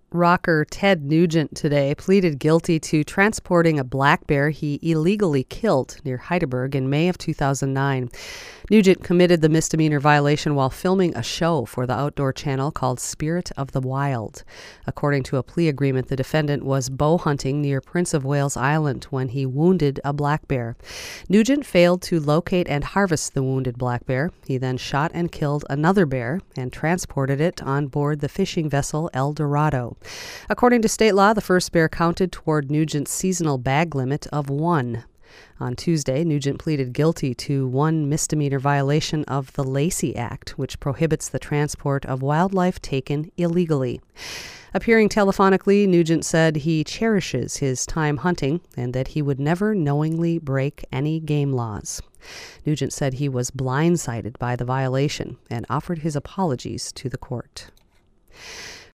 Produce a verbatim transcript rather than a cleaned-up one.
Rocker Ted Nugent today pleaded guilty to transporting a black bear he illegally killed near Heidelberg in May of two thousand nine. Nugent committed the misdemeanor violation while filming a show for the outdoor channel called Spirit of the Wild. According to a plea agreement, the defendant was bow hunting near Prince of Wales Island when he wounded a black bear. Nugent failed to locate and harvest the wounded black bear. He then shot and killed another bear and transported it on board the fishing vessel El Dorado. According to state law, the first bear counted toward Nugent's seasonal bag limit of one. On Tuesday, Nugent pleaded guilty to one misdemeanor violation of the Lacey Act, which prohibits the transport of wildlife taken illegally. Appearing telephonically, Nugent said he cherishes his time hunting and that he would never knowingly break any game laws. Nugent said he was blindsided by the violation and offered his apologies to the court.